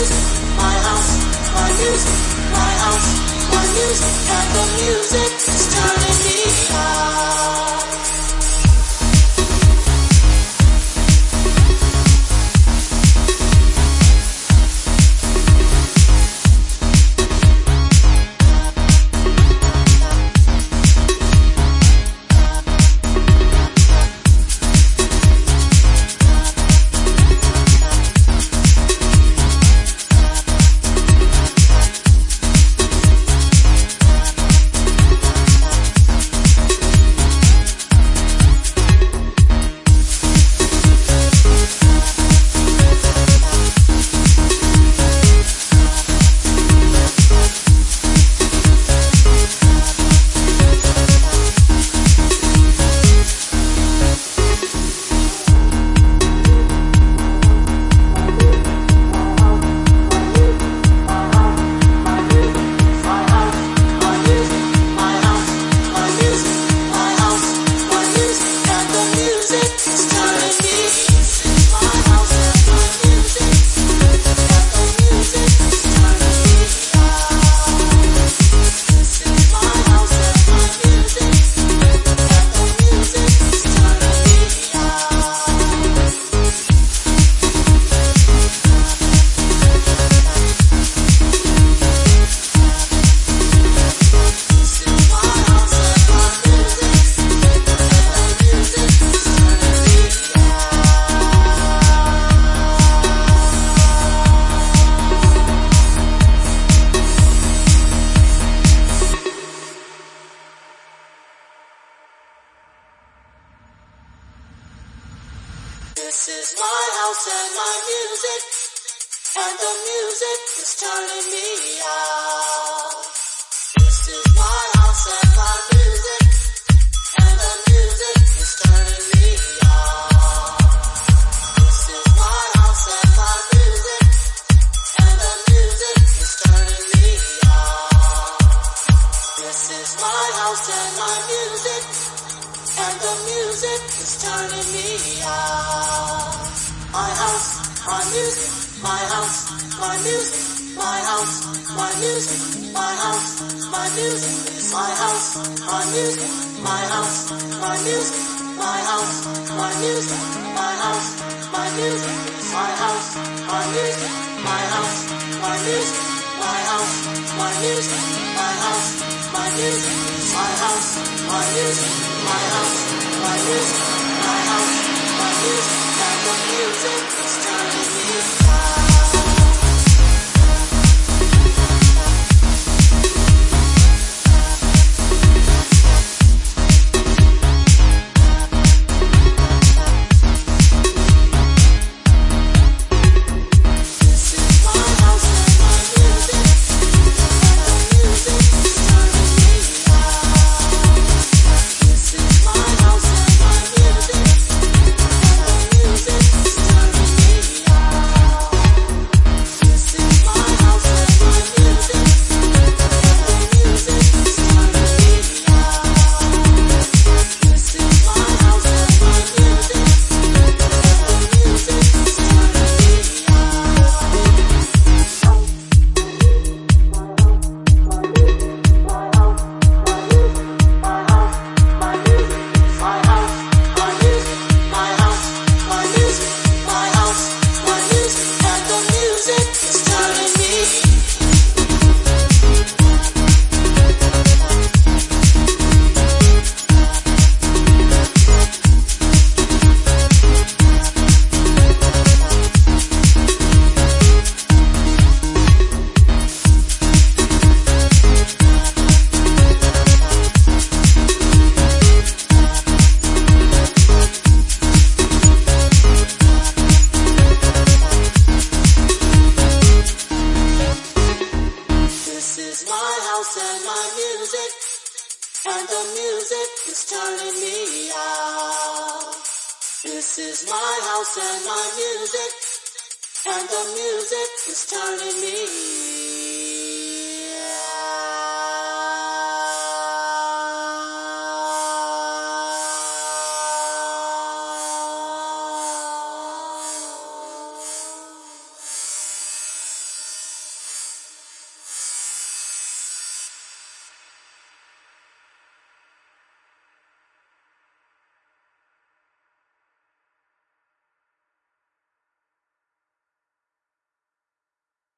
This is my house and my music, and the music is turning me out. This is my house and my music, and the music is turning me out. This is my house and my music, and the music is turning me out. This is my house and my music, and the music is turning me out. My house, my music, my house, my music, my house, my music, my house, my music, my house, my music, my house, my music, my house, my music, my house, my music, my house, my music, my house, my music, my house, my music, my house, my music, my house, my music, my house, my music, my house, my music, and the music is turning me out. And the music is turning me out. This is my house and my music, and the music is turning me